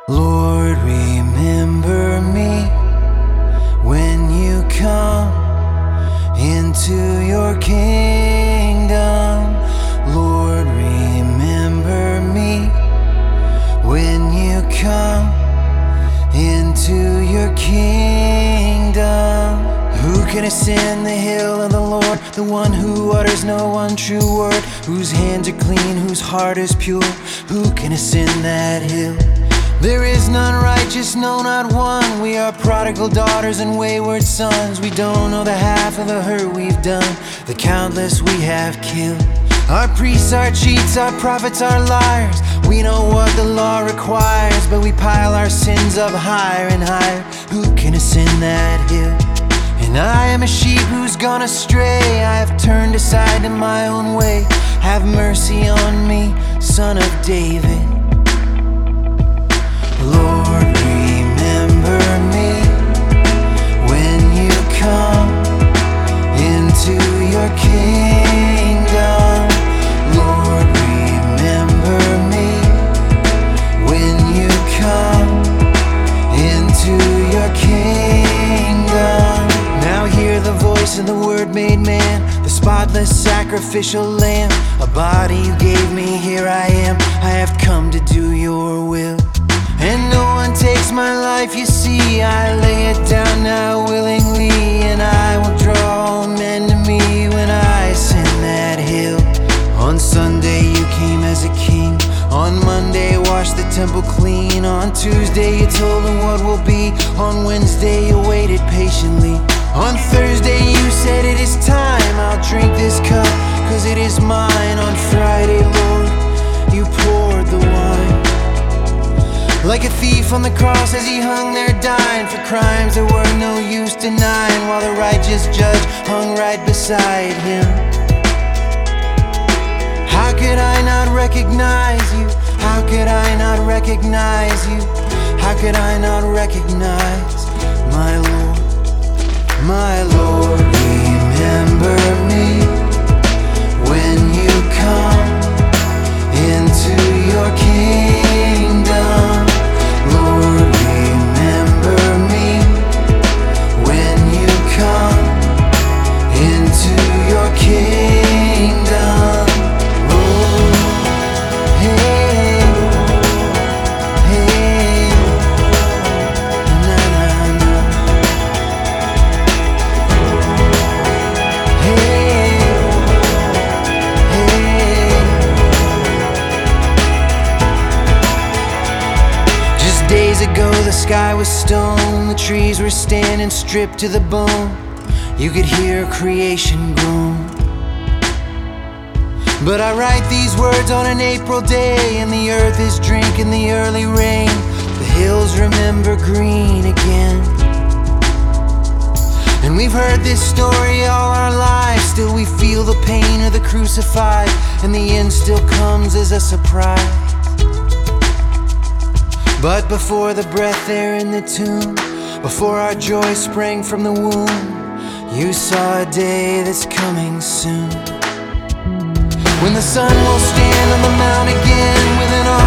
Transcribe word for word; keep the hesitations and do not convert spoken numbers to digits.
Lord, remember me when you come into your kingdom. Lord, remember me when you come into your kingdom. Who can ascend the hill of the Lord? The one who utters no untrue word, whose hands are clean, whose heart is pure. Who can ascend that hill? There is none righteous, no, not one. We are prodigal daughters and wayward sons. We don't know the half of the hurt we've done, the countless we have killed. Our priests are cheats, our prophets are liars. We know what the law requires, but we pile our sins up higher and higher. Who can ascend that hill? And I am a sheep who's gone astray. I have turned aside to my own way. Have mercy on me, Son of David. Lord, remember me when you come into your kingdom. Lord, remember me when you come into your kingdom. Now hear the voice of the Word made man, the spotless sacrificial lamb. A body you gave me, here I am. I have come to do your will. And no one takes my life, you see. I lay it down now willingly, and I will draw all men to me when I ascend that hill. On Sunday you came as a king. On Monday washed the temple clean. On Tuesday you told them what will be. On Wednesday you waited patiently. On Thursday you said it is time. I'll drink this cup, cause it is mine. On Friday, Lord, you poured the wine. Like a thief on the cross as he hung there dying for crimes there were no use denying, while the righteous judge hung right beside him. How could I not recognize you? How could I not recognize you? How could I not recognize my Lord? My Lord, remember me when you come into your kingdom. Lord, remember me when you come into your kingdom. Oh, hey, hey, na na na. Hey, hey. Just days ago the sky was stone, the trees were standing stripped to the bone. You could hear creation groan. But I write these words on an April day, and the earth is drinking the early rain. The hills remember green again. And we've heard this story all our lives, still we feel the pain of the crucified, and the end still comes as a surprise. But before the breath there in the tomb, before our joy sprang from the womb, you saw a day that's coming soon, when the sun will stand on the mount again with an arm